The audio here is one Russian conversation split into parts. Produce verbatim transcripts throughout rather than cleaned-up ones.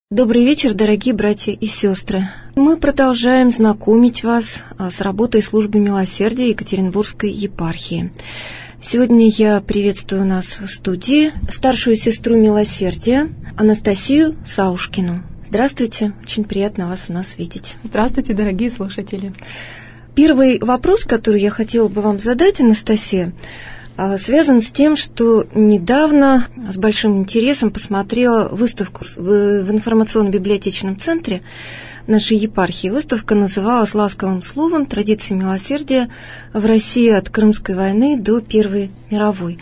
Добрый вечер, дорогие братья и сестры. Мы продолжаем знакомить вас с работой службы милосердия Екатеринбургской епархии. Сегодня я приветствую у нас в студии старшую сестру милосердия Анастасию Саушкину. Здравствуйте, очень приятно вас у нас видеть. Здравствуйте, дорогие слушатели. Первый вопрос, который я хотела бы вам задать, Анастасия, связан с тем, что недавно с большим интересом посмотрела выставку в информационно-библиотечном центре нашей епархии. Выставка называлась «Ласковым словом. Традиции милосердия в России от Крымской войны до Первой мировой».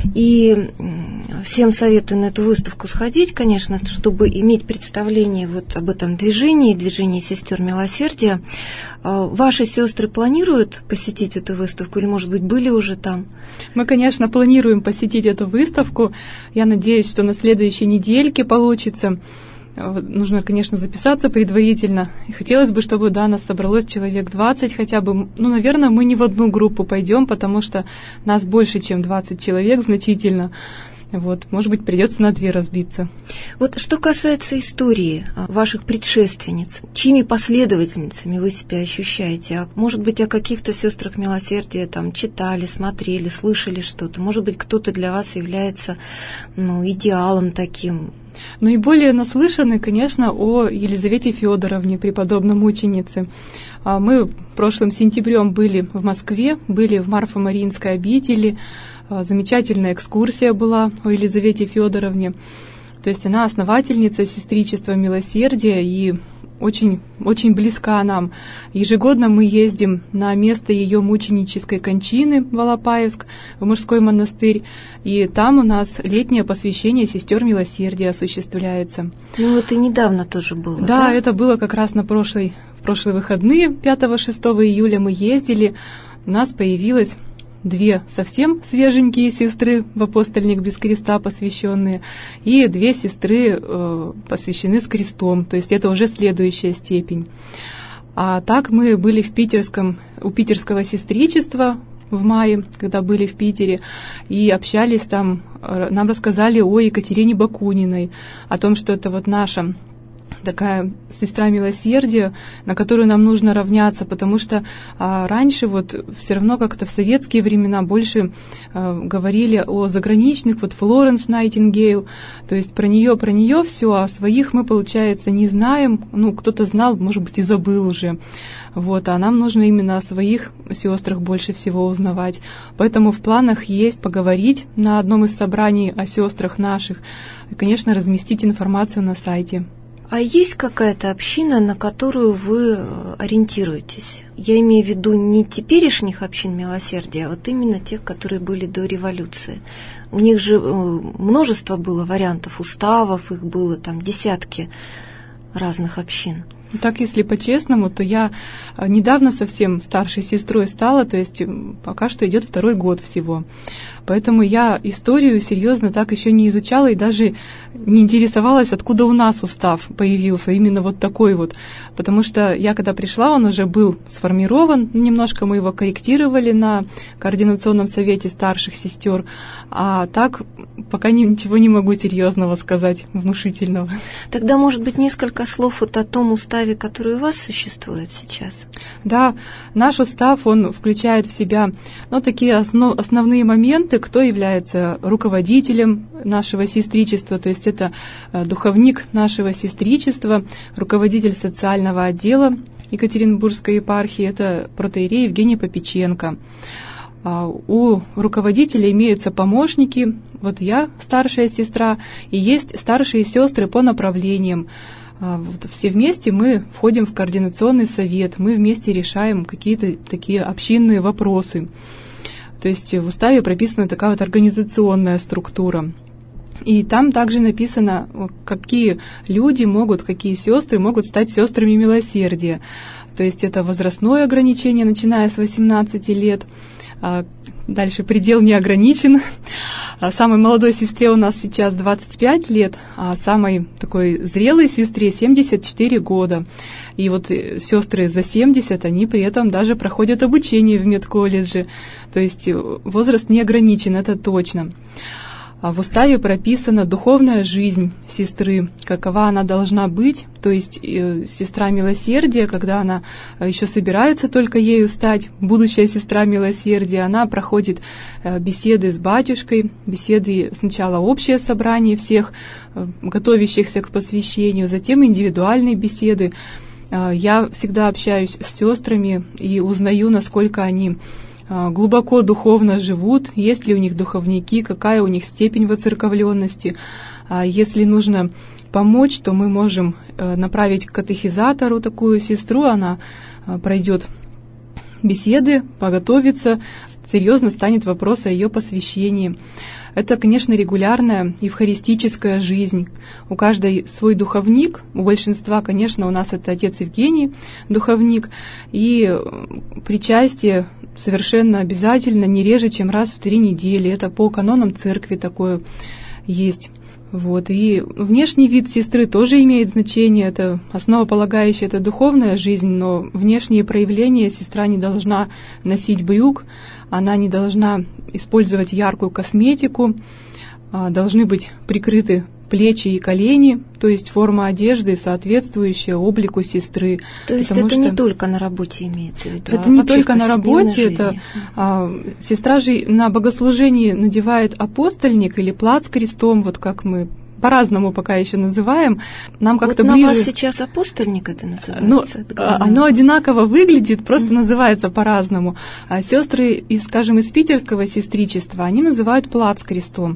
И всем советую на эту выставку сходить, конечно, чтобы иметь представление вот об этом движении, движении сестер милосердия. Ваши сестры планируют посетить эту выставку или, может быть, были уже там? Мы, конечно, планируем посетить эту выставку. Я надеюсь, что на следующей недельке получится. Нужно, конечно, записаться предварительно. И хотелось бы, чтобы, да, нас собралось человек двадцать хотя бы. Ну, наверное, мы не в одну группу пойдем, потому что нас больше, чем двадцать человек, значительно. Вот, может быть, придется на две разбиться. Вот что касается истории ваших предшественниц, чьими последовательницами вы себя ощущаете? А может быть, о каких-то сестрах милосердия там читали, смотрели, слышали что-то? Может быть, кто-то для вас является, ну, идеалом таким? Наиболее наслышаны, конечно, о Елизавете Федоровне, преподобной мученице. Мы прошлым сентябрем были в Москве, были в Марфо-Мариинской обители. Замечательная экскурсия была о Елизавете Федоровне. То есть она основательница сестричества милосердия и очень, очень близка нам. Ежегодно мы ездим на место ее мученической кончины в Алапаевск, в мужской монастырь, и там у нас летнее посвящение сестер милосердия осуществляется. Ну вот и недавно тоже было, да? Да, это было как раз на прошлой, в прошлые выходные, пятого-шестого июля мы ездили, у нас появилась две совсем свеженькие сестры в апостольник без креста посвященные, и две сестры э, посвящены с крестом, то есть это уже следующая степень. А так мы были в питерском, у питерского сестричества в мае, когда были в Питере, и общались там, нам рассказали о Екатерине Бакуниной, о том, что это вот наша такая сестра милосердия, на которую нам нужно равняться, потому что а, раньше вот все равно как-то в советские времена больше а, говорили о заграничных, вот Флоренс Найтингейл, то есть про нее, про нее все, а своих мы, получается, не знаем, ну, кто-то знал, может быть, и забыл уже, вот, а нам нужно именно о своих сестрах больше всего узнавать, поэтому в планах есть поговорить на одном из собраний о сестрах наших и, конечно, разместить информацию на сайте. А есть какая-то община, на которую вы ориентируетесь? Я имею в виду не теперешних общин милосердия, а вот именно тех, которые были до революции. У них же множество было вариантов уставов, их было там десятки разных общин. Так, если по-честному, то я недавно совсем старшей сестрой стала, то есть пока что идет второй год всего. Поэтому я историю серьезно так еще не изучала и даже не интересовалась, откуда у нас устав появился, именно вот такой вот. Потому что я, когда пришла, он уже был сформирован, немножко мы его корректировали на координационном совете старших сестер, а так пока ничего не могу серьезного сказать, внушительного. Тогда, может быть, несколько слов вот о том уставе, который у вас существует сейчас? Да, наш устав, он включает в себя, ну, такие основ, основные моменты, кто является руководителем нашего сестричества, то есть это духовник нашего сестричества, руководитель социального отдела Екатеринбургской епархии, это протоиерей Евгений Попеченко. У руководителя имеются помощники, вот я, старшая сестра, и есть старшие сестры по направлениям. Вот все вместе мы входим в координационный совет, мы вместе решаем какие-то такие общинные вопросы. То есть в уставе прописана такая вот организационная структура. И там также написано, какие люди могут, какие сестры могут стать сестрами милосердия. То есть это возрастное ограничение, начиная с восемнадцати лет. Дальше предел не ограничен. Самой молодой сестре у нас сейчас двадцать пять лет, а самой такой зрелой сестре семьдесят четыре года. И вот сестры за семьдесят, они при этом даже проходят обучение в медколледже. То есть возраст не ограничен, это точно. В уставе прописана духовная жизнь сестры, какова она должна быть, то есть э, сестра милосердия, когда она еще собирается только ею стать, будущая сестра милосердия, она проходит э, беседы с батюшкой, беседы сначала общее собрание всех э, готовящихся к посвящению, затем индивидуальные беседы. Э, я всегда общаюсь с сестрами и узнаю, насколько они глубоко духовно живут, есть ли у них духовники, какая у них степень воцерковленности. Если нужно помочь, то мы можем направить к катехизатору такую сестру, она пройдет беседы, подготовится, серьезно станет вопрос о ее посвящении. Это, конечно, регулярная евхаристическая жизнь. У каждой свой духовник, у большинства, конечно, у нас это отец Евгений, духовник, и причастие совершенно обязательно, не реже, чем раз в три недели. Это по канонам церкви такое есть. Вот. И внешний вид сестры тоже имеет значение. Это основополагающая, это духовная жизнь, но внешние проявления сестра не должна носить брюк, она не должна использовать яркую косметику, должны быть прикрыты плечи и колени, то есть форма одежды, соответствующая облику сестры. То есть это что... не только на работе имеется в виду? Это а не только на работе, это а, сестра же на богослужении надевает апостольник или плат с крестом, вот как мы по-разному пока еще называем. Нам как-то вот ближе... на вас сейчас апостольник это называется? Ну, это оно одинаково выглядит, просто mm-hmm. называется по-разному. А сестры, из, скажем, из питерского сестричества, они называют плат с крестом.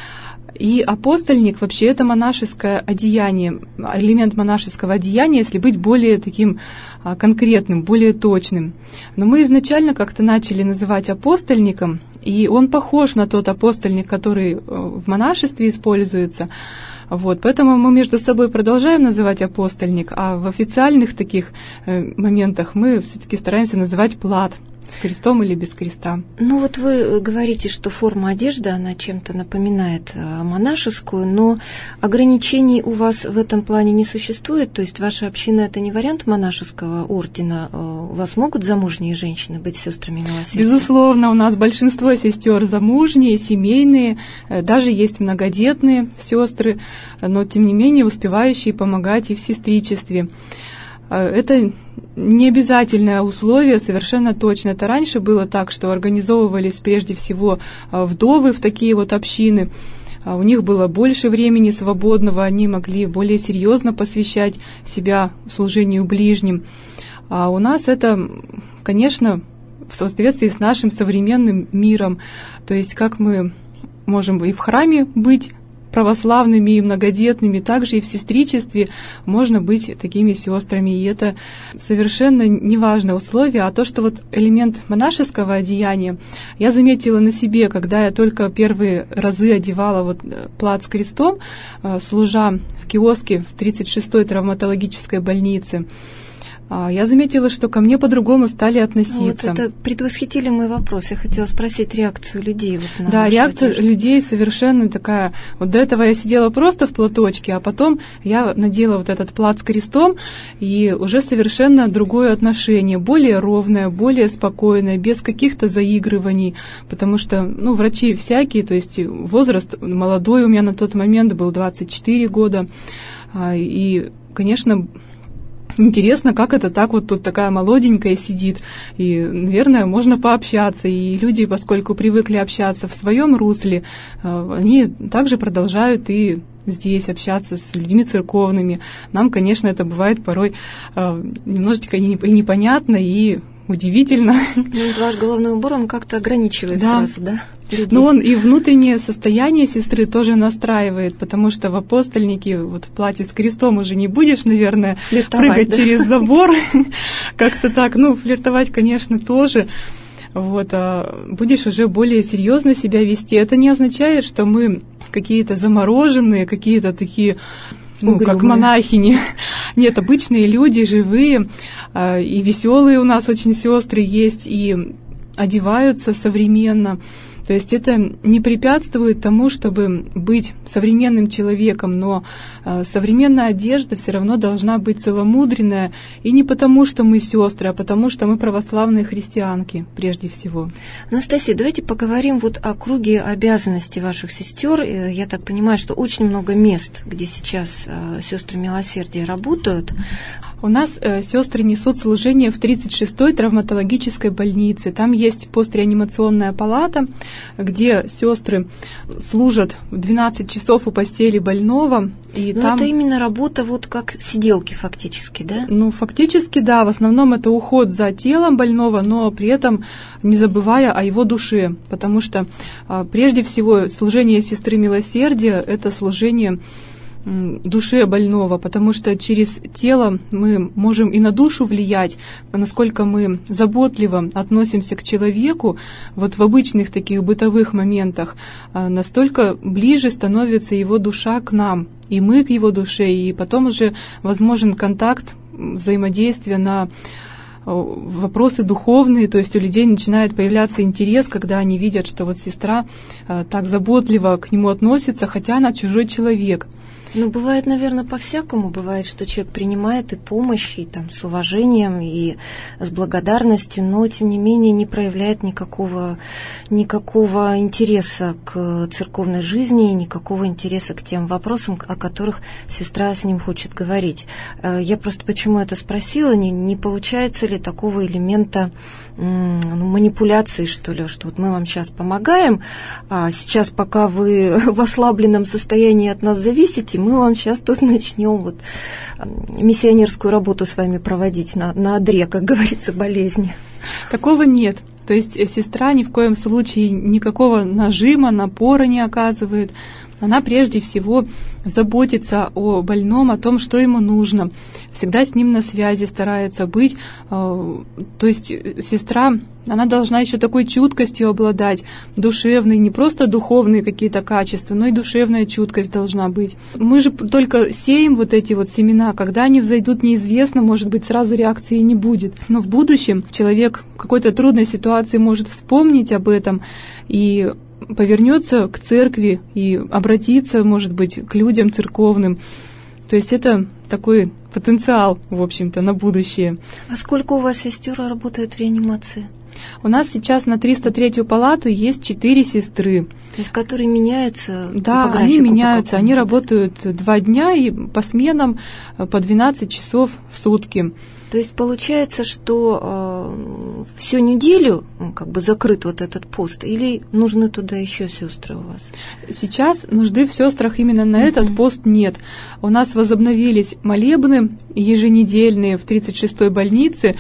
И апостольник вообще это монашеское одеяние, элемент монашеского одеяния, если быть более таким а, конкретным, более точным. Но мы изначально как-то начали называть апостольником, и он похож на тот апостольник, который в монашестве используется. Вот, поэтому мы между собой продолжаем называть апостольник, а в официальных таких э, моментах мы все-таки стараемся называть плат. С крестом или без креста. Ну вот вы говорите, что форма одежды, она чем-то напоминает монашескую, но ограничений у вас в этом плане не существует? То есть ваша община – это не вариант монашеского ордена? У вас могут замужние женщины быть сестрами милосердия? Безусловно, у нас большинство сестер замужние, семейные, даже есть многодетные сестры, но тем не менее успевающие помогать и в сестричестве. Это не обязательное условие, совершенно точно. Это раньше было так, что организовывались прежде всего вдовы в такие вот общины. У них было больше времени свободного, они могли более серьезно посвящать себя служению ближним. А у нас это, конечно, в соответствии с нашим современным миром. То есть как мы можем и в храме быть православными и многодетными, также и в сестричестве можно быть такими сестрами. И это совершенно неважное условие. А то, что вот элемент монашеского одеяния, я заметила на себе, когда я только первые разы одевала вот плат с крестом, служа в киоске в тридцать шестой травматологической больнице, я заметила, что ко мне по-другому стали относиться. Вот это предвосхитили мой вопрос. Я хотела спросить реакцию людей. Вот на да, реакция одежду. людей совершенно такая. Вот до этого я сидела просто в платочке, а потом я надела вот этот плат с крестом, и уже совершенно другое отношение, более ровное, более спокойное, без каких-то заигрываний, потому что, ну, врачи всякие, то есть возраст молодой у меня на тот момент был двадцать четыре года, и, конечно, интересно, как это так вот тут такая молоденькая сидит. И, наверное, можно пообщаться. И люди, поскольку привыкли общаться в своем русле, они также продолжают и здесь общаться с людьми церковными. Нам, конечно, это бывает порой немножечко и непонятно, и удивительно. Ну, вот ваш головной убор, он как-то ограничивает да. сразу, да? Людей. Но он и внутреннее состояние сестры тоже настраивает, потому что в апостольнике, вот в платье с крестом уже не будешь, наверное, флиртовать, прыгать да? через забор. Как-то так, ну, флиртовать, конечно, тоже. Вот, а будешь уже более серьезно себя вести. Это не означает, что мы какие-то замороженные, какие-то такие, ну, угрюмые, как монахини. Нет, обычные люди, живые, и веселые у нас очень сестры есть, и одеваются современно. То есть это не препятствует тому, чтобы быть современным человеком, но э, современная одежда все равно должна быть целомудренная, и не потому, что мы сестры, а потому, что мы православные христианки прежде всего. Анастасия, давайте поговорим вот о круге обязанностей ваших сестер. Я так понимаю, что очень много мест, где сейчас э, сестры милосердия работают. У нас э, сестры несут служение в тридцать шестой травматологической больнице. Там есть постреанимационная палата, где сестры служат в двенадцать часов у постели больного. И Но там... это именно работа вот как сиделки фактически, да? Ну, фактически, да. В основном это уход за телом больного, но при этом не забывая о его душе. Потому что э, прежде всего служение сестры милосердия – это служение душе больного, потому что через тело мы можем и на душу влиять, насколько мы заботливо относимся к человеку, вот в обычных таких бытовых моментах, настолько ближе становится его душа к нам, и мы к его душе, и потом уже возможен контакт, взаимодействие на вопросы духовные, то есть у людей начинает появляться интерес, когда они видят, что вот сестра так заботливо к нему относится, хотя она чужой человек. Ну, бывает, наверное, по-всякому. Бывает, что человек принимает и помощь, и там, с уважением, и с благодарностью, но, тем не менее, не проявляет никакого, никакого интереса к церковной жизни, никакого интереса к тем вопросам, о которых сестра с ним хочет говорить. Я просто почему это спросила, не, не получается ли такого элемента ну, манипуляции, что ли, что вот мы вам сейчас помогаем, а сейчас, пока вы в ослабленном состоянии от нас зависите, мы вам сейчас тут начнем вот миссионерскую работу с вами проводить на, на одре, как говорится, болезни. Такого нет. То есть сестра ни в коем случае никакого нажима, напора не оказывает. Она прежде всего заботится о больном, о том, что ему нужно. Всегда с ним на связи старается быть. То есть сестра, она должна еще такой чуткостью обладать, душевной, не просто духовные какие-то качества, но и душевная чуткость должна быть. Мы же только сеем вот эти вот семена, когда они взойдут, неизвестно, может быть, сразу реакции не будет. Но в будущем человек в какой-то трудной ситуации может вспомнить об этом и повернется к церкви и обратиться, может быть, к людям церковным. То есть это такой потенциал, в общем-то, на будущее. А сколько у вас сестер работает в реанимации? У нас сейчас на триста третью палату есть четыре сестры. То есть которые меняются? Да, по они меняются. Они работают два дня и по сменам по двенадцать часов в сутки. То есть получается, что э, всю неделю как бы закрыт вот этот пост, или нужны туда еще сестры у вас? Сейчас нужды в сестрах именно на uh-huh. этот пост нет. У нас возобновились молебны еженедельные в тридцать шестой больнице.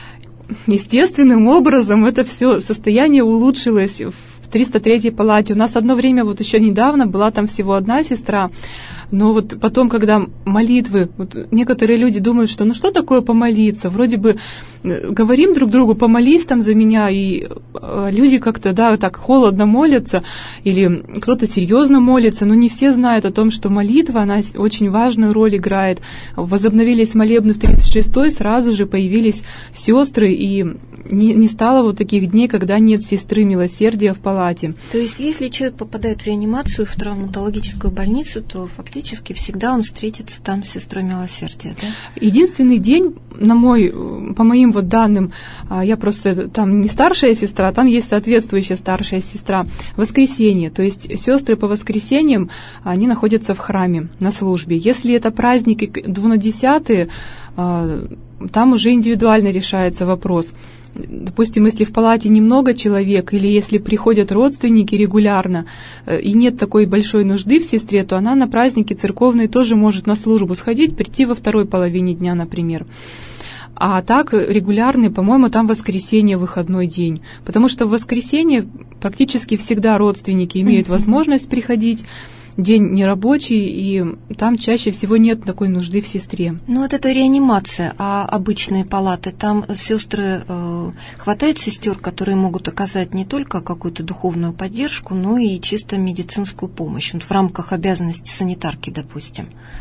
Естественным образом это все состояние улучшилось в триста третьей палате. У нас одно время, вот еще недавно, была там всего одна сестра. Но вот потом, когда молитвы, вот некоторые люди думают, что ну что такое помолиться? Вроде бы говорим друг другу, помолись там за меня, и люди как-то, да, так холодно молятся, или кто-то серьезно молится, но не все знают о том, что молитва, она очень важную роль играет. Возобновились молебны в тридцать шестой, сразу же появились сестры, и не, не стало вот таких дней, когда нет сестры милосердия в палате. То есть, если человек попадает в реанимацию, в травматологическую больницу, то фактически всегда он встретится там с сестрой милосердия, да? Единственный день, на мой, по моим вот данным, я просто там не старшая сестра, там есть соответствующая старшая сестра, воскресенье. То есть сестры по воскресеньям, они находятся в храме на службе. Если это праздники двунадесятые, там уже индивидуально решается вопрос. Допустим, если в палате немного человек, или если приходят родственники регулярно, и нет такой большой нужды в сестре, то она на праздники церковные тоже может на службу сходить, прийти во второй половине дня, например. А так регулярный, по-моему, там воскресенье, выходной день. Потому что в воскресенье практически всегда родственники имеют возможность приходить. День нерабочий, и там чаще всего нет такой нужды в сестре. Ну вот это реанимация, а обычные палаты, там сестры, э, хватает сестер, которые могут оказать не только какую-то духовную поддержку, но и чисто медицинскую помощь, вот в рамках обязанностей санитарки, допустим.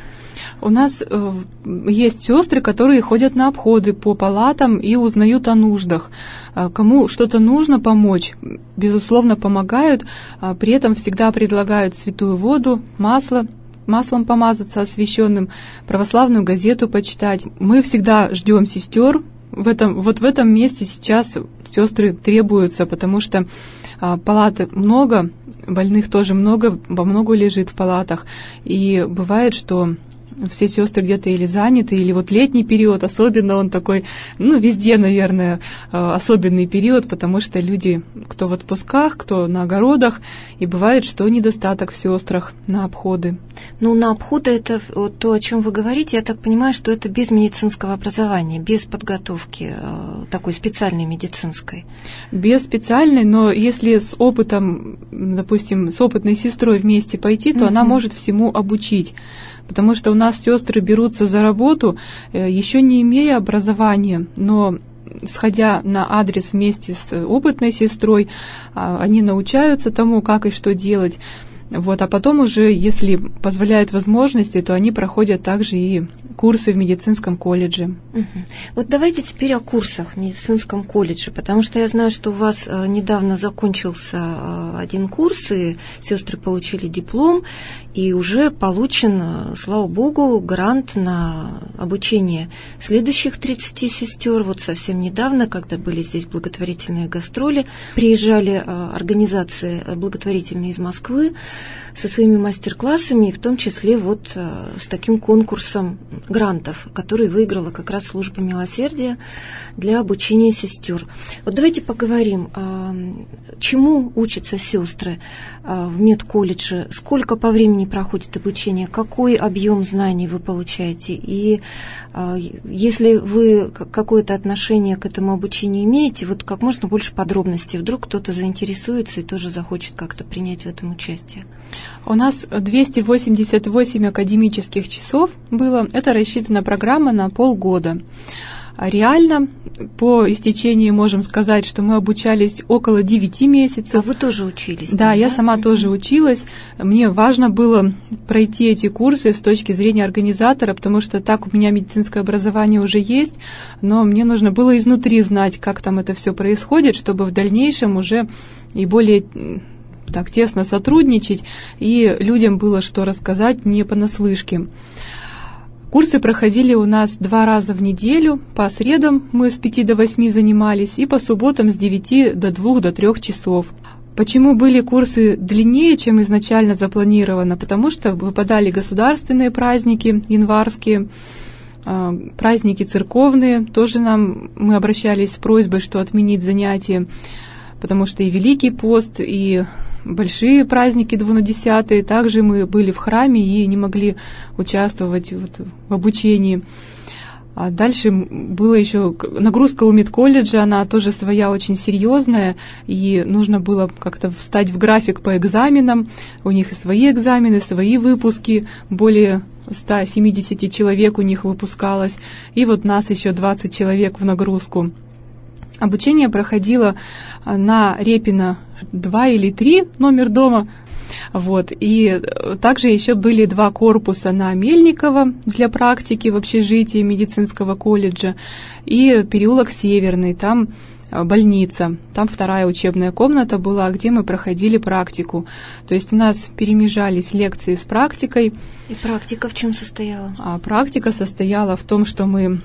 У нас э, есть сестры, которые ходят на обходы по палатам и узнают о нуждах. Э, кому что-то нужно помочь, безусловно, помогают, а при этом всегда предлагают святую воду, масло, маслом помазаться освященным, православную газету почитать. Мы всегда ждем сестер. В этом, вот в этом месте сейчас сестры требуются, потому что а, палат много, больных тоже много, во много лежит в палатах. И бывает, что все сестры где-то или заняты, или вот летний период, особенно он такой, ну, везде, наверное, особенный период, потому что люди, кто в отпусках, кто на огородах, и бывает, что недостаток в сестрах на обходы. Ну, на обходы это вот то, о чем вы говорите, я так понимаю, что это без медицинского образования, без подготовки такой специальной медицинской. Без специальной, но если с опытом, допустим, с опытной сестрой вместе пойти, то угу. она может всему обучить. Потому что у нас сестры берутся за работу, еще не имея образования, но сходя на адрес вместе с опытной сестрой, они научаются тому, как и что делать. Вот, а потом уже, если позволяют возможности, то они проходят также и курсы в медицинском колледже. Угу. Вот давайте теперь о курсах в медицинском колледже, потому что я знаю, что у вас недавно закончился один курс, и сестры получили диплом, и уже получен, слава богу, грант на обучение следующих тридцати сестер. Вот совсем недавно, когда были здесь благотворительные гастроли, приезжали организации благотворительные из Москвы со своими мастер-классами, и в том числе вот с таким конкурсом грантов, который выиграла как раз служба милосердия для обучения сестер. Вот давайте поговорим, чему учатся сестры в медколледже, сколько по времени проходит обучение, какой объем знаний вы получаете, и если вы какое-то отношение к этому обучению имеете, вот как можно больше подробностей, вдруг кто-то заинтересуется и тоже захочет как-то принять в этом участие. У нас двести восемьдесят восемь академических часов было. Это рассчитана программа на полгода. Реально, по истечении можем сказать, что мы обучались около девяти месяцев. А вы тоже учились? Да, там, я да? сама mm-hmm. тоже училась. Мне важно было пройти эти курсы с точки зрения организатора, потому что так у меня медицинское образование уже есть, но мне нужно было изнутри знать, как там это все происходит, чтобы в дальнейшем уже и более так тесно сотрудничать, и людям было что рассказать не понаслышке. Курсы проходили у нас два раза в неделю. По средам мы с пяти до восьми занимались, и по субботам с девяти до двух, до трех часов. Почему были курсы длиннее, чем изначально запланировано? Потому что выпадали государственные праздники, январские, праздники церковные. Тоже нам мы обращались с просьбой, что отменить занятия, потому что и Великий пост, и большие праздники двунадесятые, также мы были в храме и не могли участвовать вот в обучении. А дальше была еще нагрузка у медколледжа, она тоже своя очень серьезная, и нужно было как-то встать в график по экзаменам. У них и свои экзамены, свои выпуски, более ста семидесяти человек у них выпускалось, и вот нас еще двадцать человек в нагрузку. Обучение проходило на Репина два или три, номер дома. Вот. И также еще были два корпуса на Мельникова для практики в общежитии медицинского колледжа и переулок Северный, там больница. Там вторая учебная комната была, где мы проходили практику. То есть у нас перемежались лекции с практикой. И практика в чем состояла? А практика состояла в том, что мы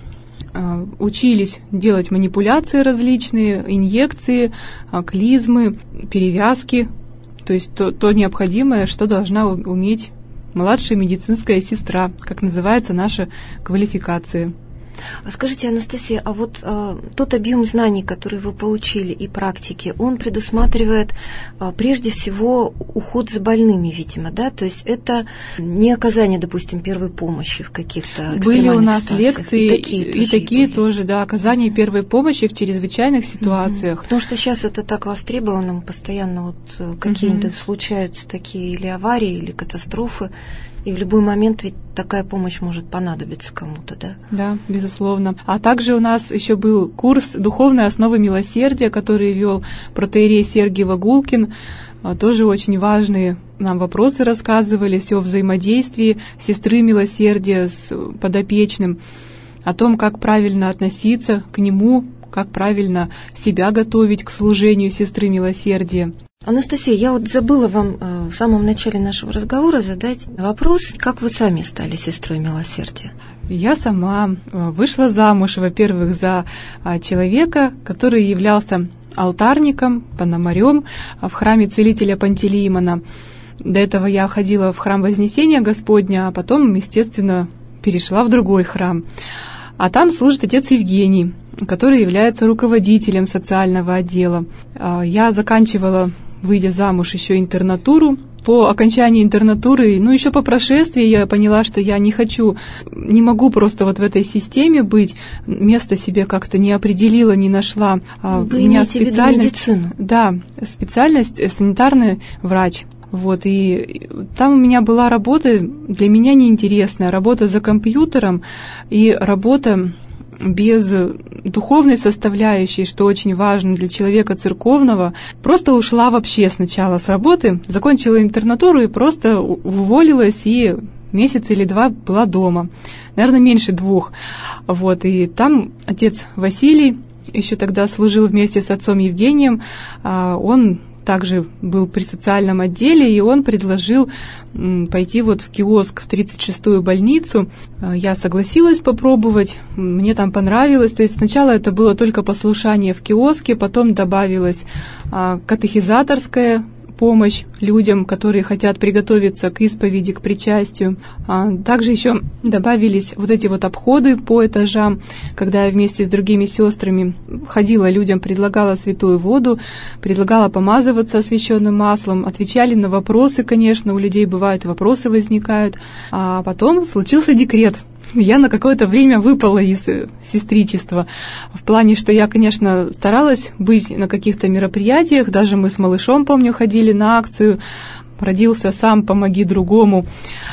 учились делать манипуляции различные, инъекции, клизмы, перевязки, то есть то, то необходимое, что должна уметь младшая медицинская сестра, как называется наша квалификация. А скажите, Анастасия, а вот а, тот объем знаний, который вы получили и практики, он предусматривает а, прежде всего уход за больными, видимо, да? То есть это не оказание, допустим, первой помощи в каких-то экстремальных были у нас ситуациях. лекции, и такие, и тоже, такие тоже, да, оказание первой помощи в чрезвычайных ситуациях. Угу. Потому что сейчас это так востребовано, постоянно вот какие-то угу. случаются такие или аварии, или катастрофы. И в любой момент ведь такая помощь может понадобиться кому-то, да? Да, безусловно. А также у нас еще был курс «Духовные основы милосердия», который вел протоиерей Сергий Вагулкин. Тоже очень важные нам вопросы рассказывали, все о взаимодействии сестры милосердия с подопечным, о том, как правильно относиться к нему, как правильно себя готовить к служению сестры милосердия. Анастасия, я вот забыла вам в самом начале нашего разговора задать вопрос, как вы сами стали сестрой милосердия? Я сама вышла замуж, во-первых, за человека, который являлся алтарником, пономарем в храме целителя Пантелеимона. До этого я ходила в храм Вознесения Господня, а потом, естественно, перешла в другой храм. А там служит отец Евгений, который является руководителем социального отдела. Я заканчивала, выйдя замуж, еще интернатуру. По окончании интернатуры, ну еще по прошествии я поняла, что я не хочу, не могу просто вот в этой системе быть, место себе как-то не определила, не нашла. Вы у меня имеете в виду медицину? Да, специальность санитарный врач. Вот, и там у меня была работа для меня неинтересная, работа за компьютером и работа без духовной составляющей, что очень важно для человека церковного. Просто ушла вообще сначала с работы, закончила интернатуру и просто уволилась, и месяц или два была дома. Наверное, меньше двух. Вот, и там отец Василий, еще тогда служил вместе с отцом Евгением, он также был при социальном отделе, и он предложил пойти вот в киоск в тридцать шестую больницу. Я согласилась попробовать, мне там понравилось. То есть сначала это было только послушание в киоске, потом добавилась катехизаторская помощь людям, которые хотят приготовиться к исповеди, к причастию. Также еще добавились вот эти вот обходы по этажам, когда я вместе с другими сестрами ходила людям, предлагала святую воду, предлагала помазываться освященным маслом, отвечали на вопросы, конечно, у людей бывают вопросы возникают. А потом случился декрет. Я на какое-то время выпала из сестричества. В плане, что я, конечно, старалась быть на каких-то мероприятиях. Даже мы с малышом, помню, ходили на акцию «Родился сам, помоги другому».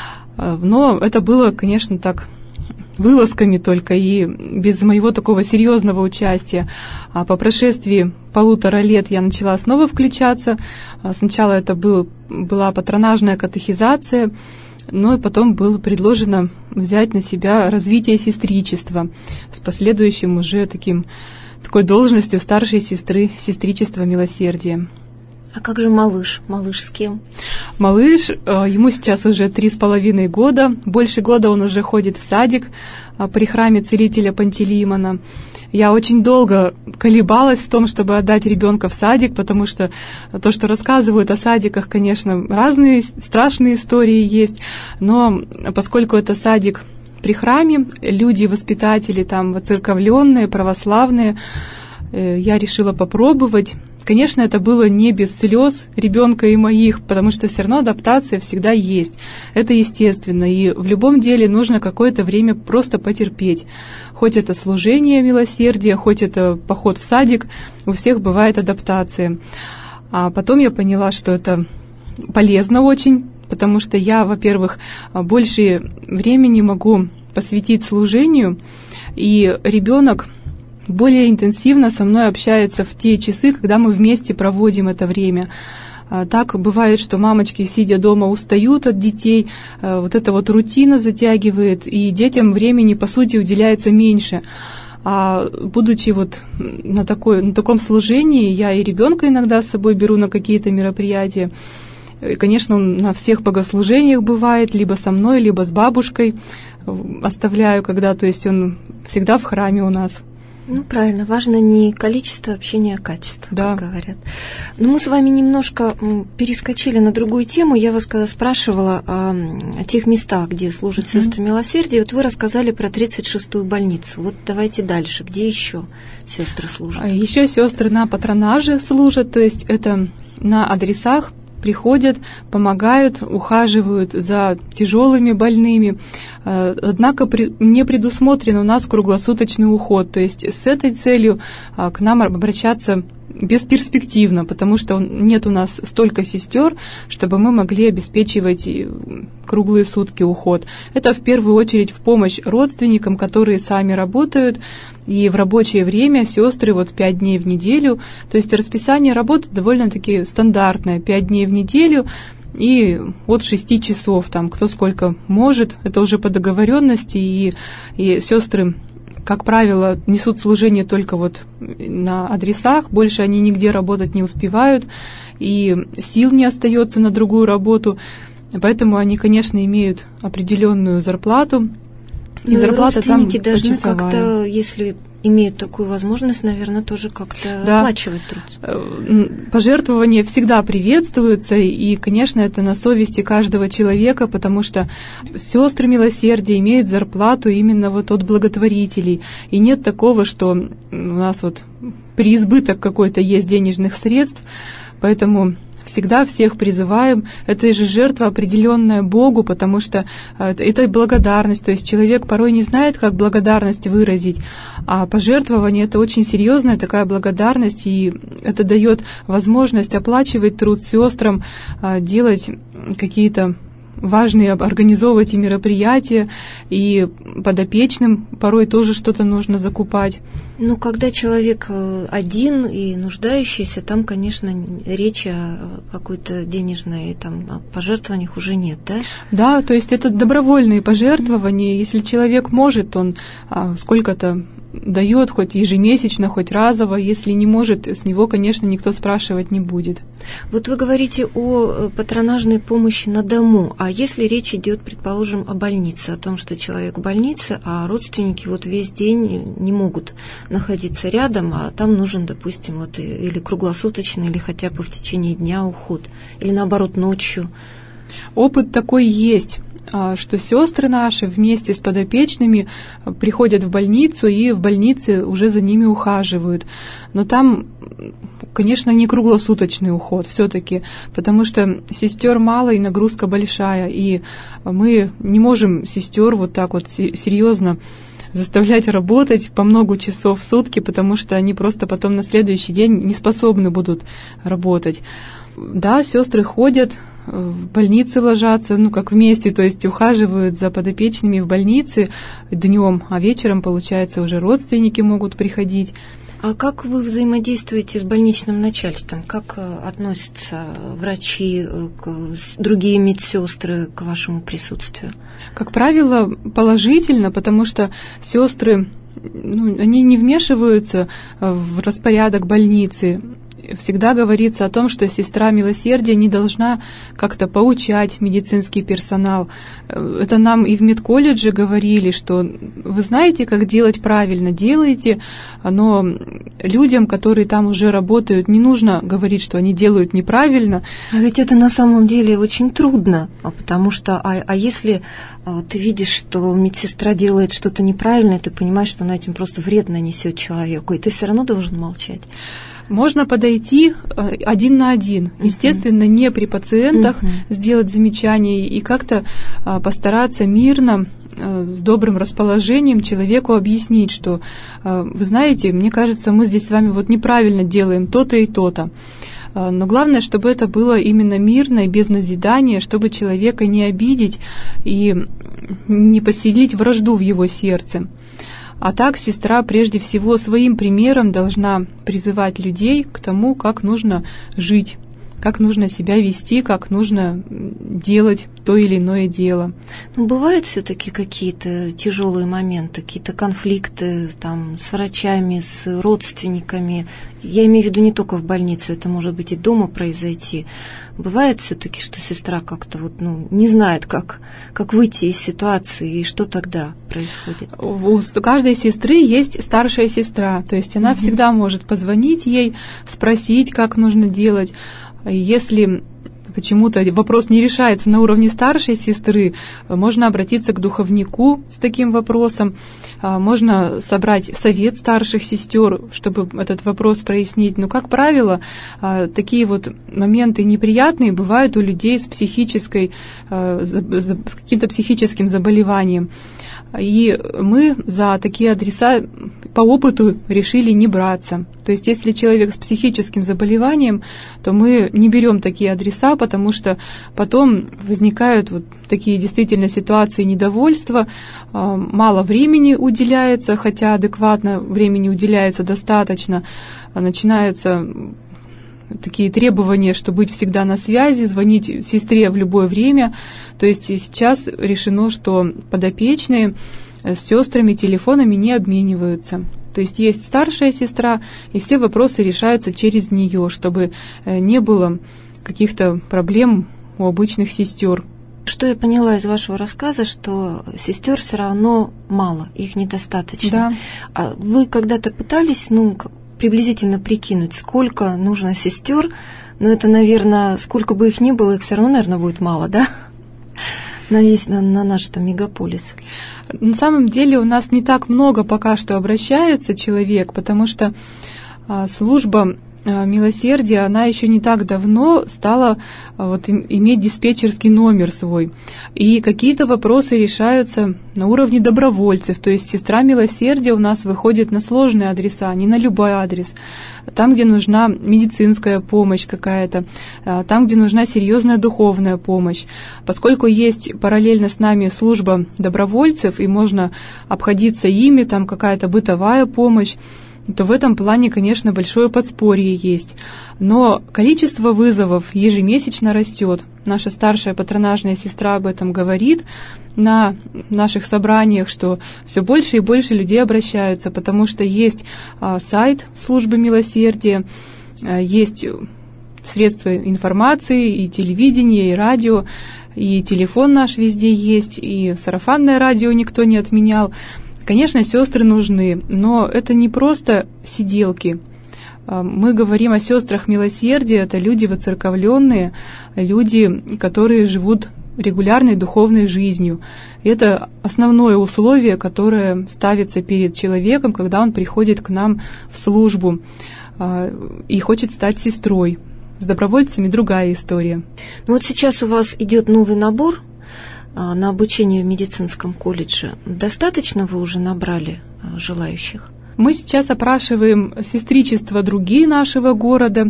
Но это было, конечно, так вылазками только и без моего такого серьезного участия. А по прошествии полутора лет я начала снова включаться. Сначала это был, была патронажная катехизация, но и потом было предложено взять на себя развитие сестричества с последующим уже таким, такой должностью старшей сестры сестричества милосердия. А как же малыш? Малыш с кем? Малыш, ему сейчас уже три с половиной года. Больше года он уже ходит в садик при храме целителя Пантелеимона. Я очень долго колебалась в том, чтобы отдать ребенка в садик, потому что то, что рассказывают о садиках, конечно, разные страшные истории есть, но поскольку это садик при храме, люди, воспитатели там воцерковленные, православные, я решила попробовать. Конечно, это было не без слез ребенка и моих, потому что все равно адаптация всегда есть. Это естественно, и в любом деле нужно какое-то время просто потерпеть. Хоть это служение милосердия, хоть это поход в садик, у всех бывает адаптация. А потом я поняла, что это полезно очень, потому что я, во-первых, больше времени могу посвятить служению, и ребенок более интенсивно со мной общается в те часы, когда мы вместе проводим это время. Так бывает, что мамочки, сидя дома, устают от детей, вот эта вот рутина затягивает, и детям времени, по сути, уделяется меньше. А будучи вот на, такой, на таком служении, я и ребенка иногда с собой беру на какие-то мероприятия. И, конечно, он на всех богослужениях бывает, либо со мной, либо с бабушкой оставляю, когда, то есть он всегда в храме у нас. Ну, правильно, важно не количество общения, а качество, да, как говорят. Но мы с вами немножко перескочили на другую тему. Я вас когда спрашивала о, о тех местах, где служат mm-hmm. сестры милосердия, вот вы рассказали про тридцать шестую больницу. Вот давайте дальше. Где еще сестры служат? Еще сестры на патронаже служат, то есть это на адресах приходят, помогают, ухаживают за тяжелыми больными. Однако не предусмотрен у нас круглосуточный уход. То есть с этой целью к нам обращаться бесперспективно, потому что нет у нас столько сестер, чтобы мы могли обеспечивать круглые сутки уход. Это в первую очередь в помощь родственникам, которые сами работают, и в рабочее время сестры вот пять дней в неделю, то есть расписание работы довольно-таки стандартное, пять дней в неделю. и от шести часов, там, кто сколько может, это уже по договоренности, и, и сестры, как правило, несут служение только вот на адресах, больше они нигде работать не успевают, и сил не остается на другую работу, поэтому они, конечно, имеют определенную зарплату, и ну, зарплата там должны почасовая. Как-то, если имеют такую возможность, наверное, тоже как-то да. оплачивать труд. Пожертвования всегда приветствуются, и, конечно, это на совести каждого человека, потому что сестры милосердия имеют зарплату именно вот от благотворителей, и нет такого, что у нас вот преизбыток какой-то есть денежных средств, поэтому всегда всех призываем. Это же жертва определенная Богу, потому что это благодарность. То есть человек порой не знает, как благодарность выразить, а пожертвование — это очень серьезная такая благодарность, и это дает возможность оплачивать труд сестрам, делать какие-то важные, организовывать и мероприятия, и подопечным порой тоже что-то нужно закупать. Ну, когда человек один и нуждающийся, там, конечно, речи о какой-то денежной там, о пожертвованиях уже нет, да? Да, то есть это добровольные пожертвования. Если человек может, он а, сколько-то дает, хоть ежемесячно, хоть разово. Если не может, с него, конечно, никто спрашивать не будет. Вот вы говорите о патронажной помощи на дому, а если речь идет, предположим, о больнице, о том, что человек в больнице, а родственники вот весь день не могут находиться рядом, а там нужен, допустим, вот или круглосуточный, или хотя бы в течение дня уход, или наоборот ночью. Опыт такой есть, что сестры наши вместе с подопечными приходят в больницу и в больнице уже за ними ухаживают. Но там, конечно, не круглосуточный уход все-таки, потому что сестер мало и нагрузка большая, и мы не можем сестер вот так вот серьезно заставлять работать по много часов в сутки, потому что они просто потом на следующий день не способны будут работать. Да, сестры ходят, в больнице ложатся, ну, как вместе, то есть ухаживают за подопечными в больнице днем, а вечером, получается, уже родственники могут приходить. А как вы взаимодействуете с больничным начальством? Как относятся врачи, другие медсестры к вашему присутствию? Как правило, положительно, потому что сестры, ну, они не вмешиваются в распорядок больницы. Всегда говорится о том, что сестра милосердия не должна как-то поучать медицинский персонал. Это нам и в медколледже говорили, что вы знаете, как делать правильно, делайте, но людям, которые там уже работают, не нужно говорить, что они делают неправильно. А ведь это на самом деле очень трудно, потому что, а, а если а, ты видишь, что медсестра делает что-то неправильное, ты понимаешь, что она этим просто вред нанесет человеку, и ты все равно должен молчать. Можно подойти один на один, естественно, uh-huh. не при пациентах, uh-huh. сделать замечания и как-то постараться мирно, с добрым расположением человеку объяснить, что, вы знаете, мне кажется, мы здесь с вами вот неправильно делаем то-то и то-то. Но главное, чтобы это было именно мирно и без назидания, чтобы человека не обидеть и не поселить вражду в его сердце. А так сестра прежде всего своим примером должна призывать людей к тому, как нужно жить, как нужно себя вести, как нужно делать то или иное дело. Ну, бывают все-таки какие-то тяжелые моменты, какие-то конфликты там, с врачами, с родственниками. Я имею в виду не только в больнице, это может быть и дома произойти. Бывает все-таки, что сестра как-то вот, ну, не знает, как, как выйти из ситуации, и что тогда происходит? У каждой сестры есть старшая сестра, то есть она mm-hmm. всегда может позвонить ей, спросить, как нужно делать. Если почему-то вопрос не решается на уровне старшей сестры, можно обратиться к духовнику с таким вопросом, можно собрать совет старших сестер, чтобы этот вопрос прояснить. Но, как правило, такие вот моменты неприятные бывают у людей с психической, с каким-то психическим заболеванием. И мы за такие адреса по опыту решили не браться. То есть, если человек с психическим заболеванием, то мы не берем такие адреса, потому что потом возникают вот такие действительно ситуации недовольства, мало времени уделяется, хотя адекватно времени уделяется достаточно, начинаются такие требования, что быть всегда на связи, звонить сестре в любое время. То есть сейчас решено, что подопечные с сестрами телефонами не обмениваются. То есть есть старшая сестра, и все вопросы решаются через нее, чтобы не было каких-то проблем у обычных сестер. Что я поняла из вашего рассказа, что сестер все равно мало, их недостаточно. Да. А вы когда-то пытались, ну, приблизительно прикинуть, сколько нужно сестер? Ну, это, наверное, сколько бы их ни было, их все равно, наверное, будет мало, да? На весь, на, на наш там мегаполис. На самом деле у нас не так много пока что обращается человек, потому что а, служба милосердия, она еще не так давно стала вот, иметь диспетчерский номер свой. И какие-то вопросы решаются на уровне добровольцев. То есть сестра милосердия у нас выходит на сложные адреса, не на любой адрес. Там, где нужна медицинская помощь какая-то, там, где нужна серьезная духовная помощь. Поскольку есть параллельно с нами служба добровольцев, и можно обходиться ими, там какая-то бытовая помощь, то в этом плане, конечно, большое подспорье есть. Но количество вызовов ежемесячно растет. Наша старшая патронажная сестра об этом говорит на наших собраниях, что все больше и больше людей обращаются, потому что есть а, сайт службы милосердия, а, есть средства информации, и телевидение, и радио, и телефон наш везде есть, и сарафанное радио никто не отменял. Конечно, сестры нужны, но это не просто сиделки. Мы говорим о сестрах милосердия, это люди воцерковленные, люди, которые живут регулярной духовной жизнью. Это основное условие, которое ставится перед человеком, когда он приходит к нам в службу и хочет стать сестрой. С добровольцами другая история. Ну вот сейчас у вас идет новый набор на обучение в медицинском колледже. Достаточно вы уже набрали желающих? Мы сейчас опрашиваем сестричества другие нашего города.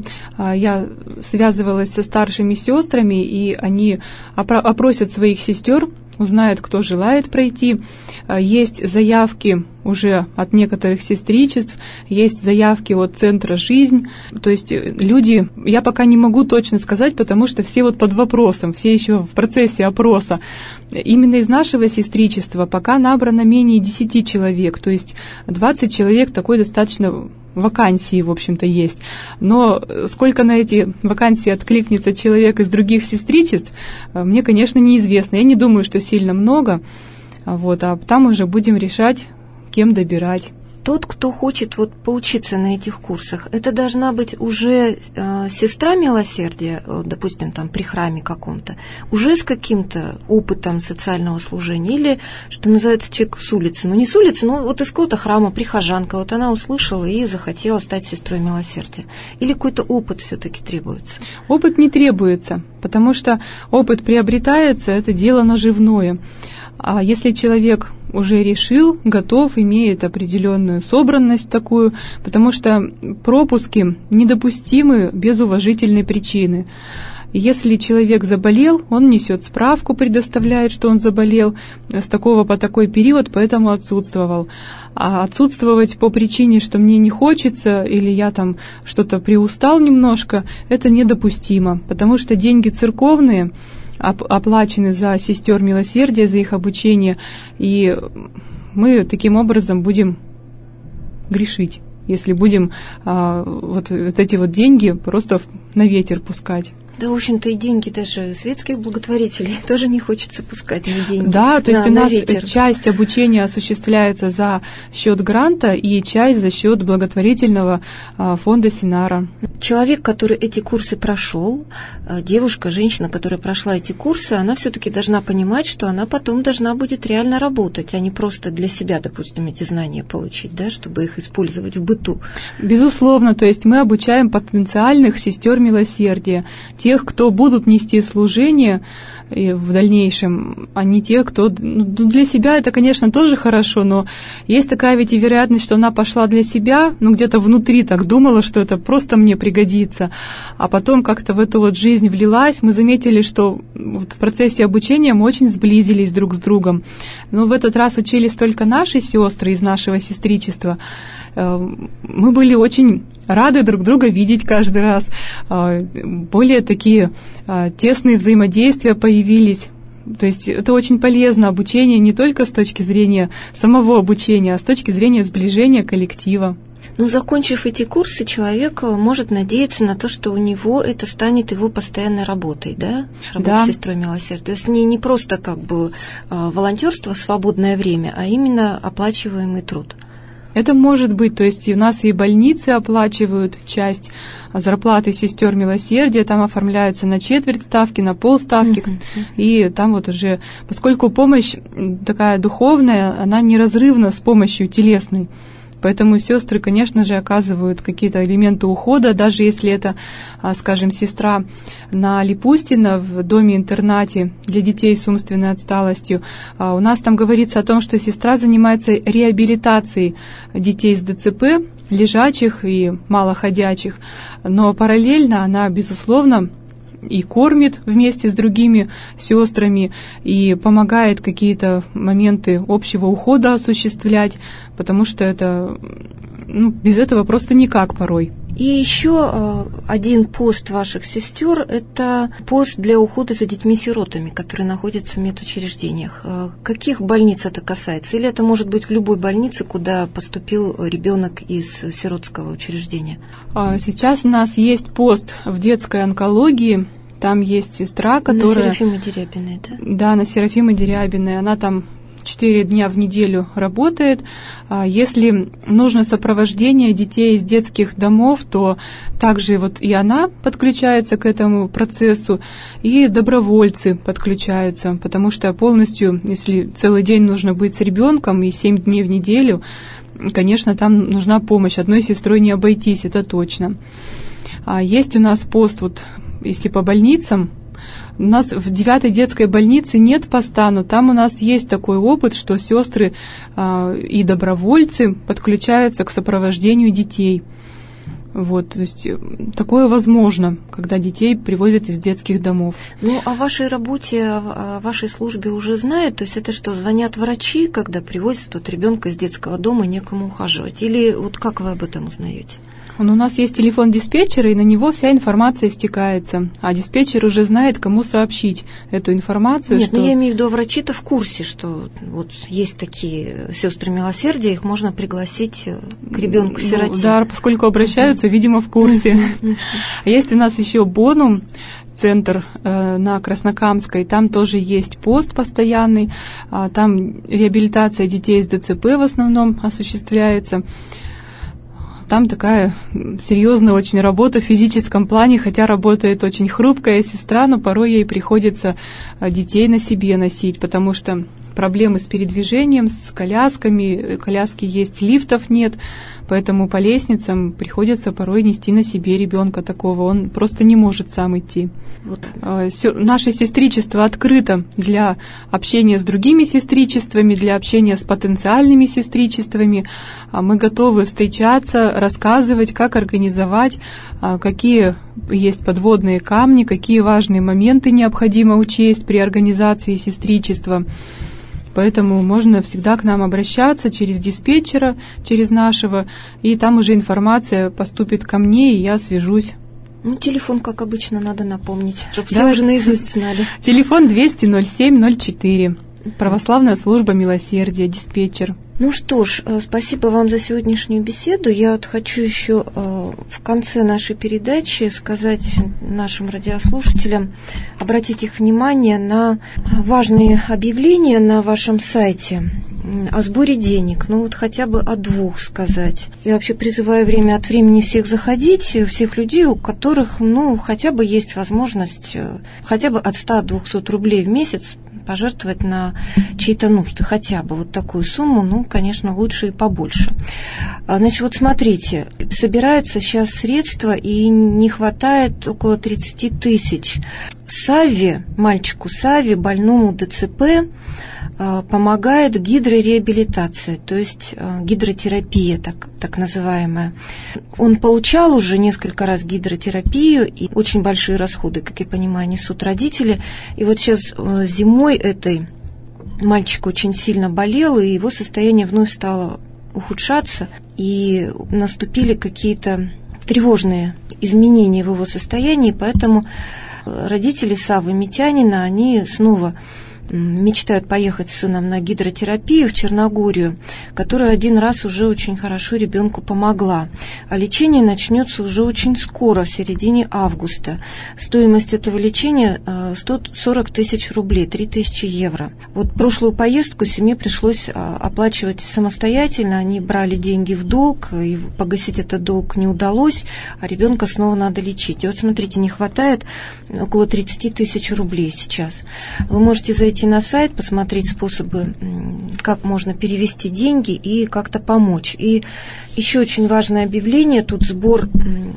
Я связывалась со старшими сестрами, и они опросят своих сестер, узнают, кто желает пройти. Есть заявки уже от некоторых сестричеств, есть заявки от Центра «Жизнь». То есть люди, я пока не могу точно сказать, потому что все вот под вопросом, все еще в процессе опроса. Именно из нашего сестричества пока набрано менее десяти человек, то есть двадцать человек такой достаточно вакансии, в общем-то, есть. Но сколько на эти вакансии откликнется человек из других сестричеств, мне, конечно, неизвестно. Я не думаю, что сильно много, вот, а там уже будем решать, кем добирать. Тот, кто хочет вот поучиться на этих курсах, это должна быть уже э, сестра милосердия, допустим, там при храме каком-то, уже с каким-то опытом социального служения, или, что называется, человек с улицы. Ну, не с улицы, но вот из какого-то храма, прихожанка, вот она услышала и захотела стать сестрой милосердия. Или какой-то опыт все-таки требуется? Опыт не требуется, потому что опыт приобретается, это дело наживное. А если человек уже решил, готов, имеет определенную собранность такую, потому что пропуски недопустимы без уважительной причины. Если человек заболел, он несет справку, предоставляет, что он заболел с такого по такой период, поэтому отсутствовал. А отсутствовать по причине, что мне не хочется, или я там что-то приустал немножко, это недопустимо, потому что деньги церковные оплачены за сестер милосердия, за их обучение, и мы таким образом будем грешить, если будем а, вот, вот эти вот деньги просто на ветер пускать. Да, в общем-то, и деньги даже светских благотворителей тоже не хочется пускать на деньги. Да, то есть на, у нас ветер. Часть обучения осуществляется за счет гранта и часть за счет благотворительного а, фонда Синара. Человек, который эти курсы прошел, девушка, женщина, которая прошла эти курсы, она все-таки должна понимать, что она потом должна будет реально работать, а не просто для себя, допустим, эти знания получить, да, чтобы их использовать в быту. Безусловно, то есть мы обучаем потенциальных сестер милосердия, тех, кто будут нести служение в дальнейшем, а не тех, кто... Ну, для себя это, конечно, тоже хорошо, но есть такая ведь и вероятность, что она пошла для себя, ну, где-то внутри так думала, что это просто мне пригодится, а потом как-то в эту вот жизнь влилась. Мы заметили, что вот в процессе обучения мы очень сблизились друг с другом. Но в этот раз учились только наши сестры из нашего сестричества. Мы были очень рады друг друга видеть каждый раз. Более такие тесные взаимодействия появились. То есть это очень полезно, обучение не только с точки зрения самого обучения, а с точки зрения сближения коллектива. Ну, закончив эти курсы, человек может надеяться на то, что у него это станет его постоянной работой, да? Работа да. с сестрой милосердия. То есть не, не просто как бы волонтерство в свободное время, а именно оплачиваемый труд. Это может быть, то есть у нас и больницы оплачивают часть зарплаты сестер милосердия, там оформляются на четверть ставки, на полставки, uh-huh, uh-huh. и там вот уже, поскольку помощь такая духовная, она неразрывна с помощью телесной. Поэтому сестры, конечно же, оказывают какие-то элементы ухода, даже если это, скажем, сестра на Липустино в доме-интернате для детей с умственной отсталостью. У нас там говорится о том, что сестра занимается реабилитацией детей с ДЦП, лежачих и малоходячих, но параллельно она, безусловно, и кормит вместе с другими сестрами, и помогает какие-то моменты общего ухода осуществлять, потому что это, ну, без этого просто никак порой. И еще один пост ваших сестер – это пост для ухода за детьми-сиротами, которые находятся в медучреждениях. Каких больниц это касается? Или это может быть в любой больнице, куда поступил ребенок из сиротского учреждения? Сейчас у нас есть пост в детской онкологии. Там есть сестра, которая... На Серафимы Дерябиной, да? Да, на Серафимы Дерябиной. Она там четыре дня в неделю работает. Если нужно сопровождение детей из детских домов, то также вот и она подключается к этому процессу, и добровольцы подключаются, потому что полностью, если целый день нужно быть с ребенком и семь дней в неделю, конечно, там нужна помощь. Одной сестрой не обойтись, это точно. Есть у нас пост, вот если по больницам, у нас в девятой детской больнице нет поста, но там у нас есть такой опыт, что сестры э, и добровольцы подключаются к сопровождению детей. Вот, то есть такое возможно, когда детей привозят из детских домов. Ну, о вашей работе, о вашей службе уже знают? То есть это что, звонят врачи, когда привозят вот ребенка из детского дома и некому ухаживать? Или вот как вы об этом узнаете? У нас есть телефон диспетчера, и на него вся информация стекается. А диспетчер уже знает, кому сообщить эту информацию. Нет, что... но я имею в виду, врачи-то в курсе, что вот есть такие сестры милосердия, их можно пригласить к ребенку-сироте. Ну, да, поскольку обращаются, uh-huh. видимо, в курсе. Uh-huh. Есть у нас еще Бонум, центр э, на Краснокамской, там тоже есть пост постоянный, а, там реабилитация детей с ДЦП в основном осуществляется. Там такая серьезная очень работа в физическом плане, хотя работает очень хрупкая сестра, но порой ей приходится детей на себе носить, потому что проблемы с передвижением, с колясками, коляски есть, лифтов нет, поэтому по лестницам приходится порой нести на себе ребенка такого, он просто не может сам идти. Вот. Наше сестричество открыто для общения с другими сестричествами, для общения с потенциальными сестричествами. Мы готовы встречаться, рассказывать, как организовать, какие есть подводные камни, какие важные моменты необходимо учесть при организации сестричества. Поэтому можно всегда к нам обращаться через диспетчера, через нашего, и там уже информация поступит ко мне, и я свяжусь. Ну, телефон, как обычно, надо напомнить, чтобы да, все уже наизусть знали. Телефон двести ноль семь ноль четыре. Православная служба милосердия, диспетчер. Ну что ж, спасибо вам за сегодняшнюю беседу. Я вот хочу еще в конце нашей передачи сказать нашим радиослушателям, обратить их внимание на важные объявления на вашем сайте о сборе денег, ну вот хотя бы о двух сказать. Я вообще призываю время от времени всех заходить, всех людей, у которых, ну, хотя бы есть возможность хотя бы от ста до двухсот рублей в месяц пожертвовать на чьи-то нужды, хотя бы вот такую сумму, ну, конечно, лучше и побольше. Значит, вот смотрите, собираются сейчас средства, и не хватает около тридцати тысяч. Савве, мальчику Савве, больному ДЦП, помогает гидрореабилитация, то есть гидротерапия, так, так называемая. Он получал уже несколько раз гидротерапию, и очень большие расходы, как я понимаю, несут родители. И вот сейчас зимой этой мальчик очень сильно болел, и его состояние вновь стало ухудшаться, и наступили какие-то тревожные изменения в его состоянии, поэтому родители Саввы Митянина, они снова мечтают поехать с сыном на гидротерапию в Черногорию, которая один раз уже очень хорошо ребенку помогла. А лечение начнется уже очень скоро, в середине августа. Стоимость этого лечения сто сорок тысяч рублей, три тысячи евро. Вот прошлую поездку семье пришлось оплачивать самостоятельно. Они брали деньги в долг, и погасить этот долг не удалось, а ребенка снова надо лечить. И вот смотрите, не хватает около тридцать тысяч рублей сейчас. Вы можете зайти на сайт, посмотреть способы, как можно перевести деньги и как-то помочь. И еще очень важное объявление, тут сбор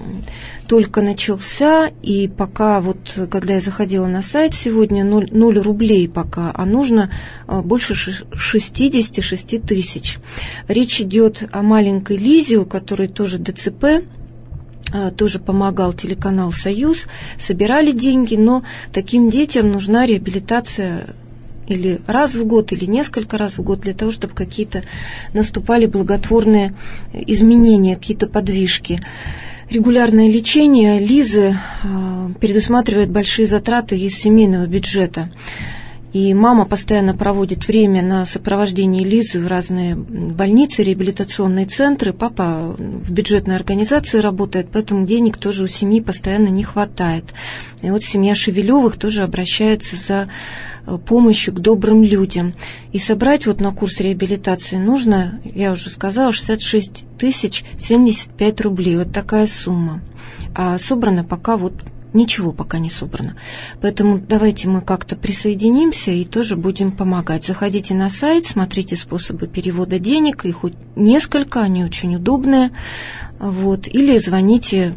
только начался, и пока вот, когда я заходила на сайт сегодня, ноль рублей пока, а нужно больше шестьдесят шесть тысяч. Речь идет о маленькой Лизе, у которой тоже ДЦП, тоже помогал телеканал «Союз», собирали деньги, но таким детям нужна реабилитация или раз в год, или несколько раз в год, для того, чтобы какие-то наступали благотворные изменения, какие-то подвижки. Регулярное лечение Лизы предусматривает большие затраты из семейного бюджета. И мама постоянно проводит время на сопровождении Лизы в разные больницы, реабилитационные центры. Папа в бюджетной организации работает, поэтому денег тоже у семьи постоянно не хватает. И вот семья Шевелевых тоже обращается за помощью к добрым людям. И собрать вот на курс реабилитации нужно, я уже сказала, шестьдесят шесть тысяч семьдесят пять рублей. Вот такая сумма. А собрано пока вот ничего пока не собрано. Поэтому давайте мы как-то присоединимся и тоже будем помогать. Заходите на сайт, смотрите способы перевода денег, их несколько, они очень удобные. Вот. Или звоните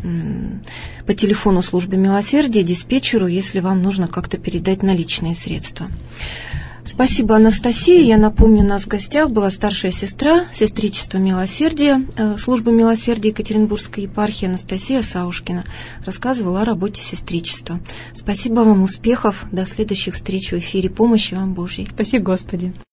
по телефону службы милосердия, диспетчеру, если вам нужно как-то передать наличные средства. Спасибо, Анастасия. Я напомню, у нас в гостях была старшая сестра сестричества милосердия, службы милосердия Екатеринбургской епархии Анастасия Саушкина. Рассказывала о работе сестричества. Спасибо вам, успехов. До следующих встреч в эфире. Помощи вам Божьей. Спасибо, Господи.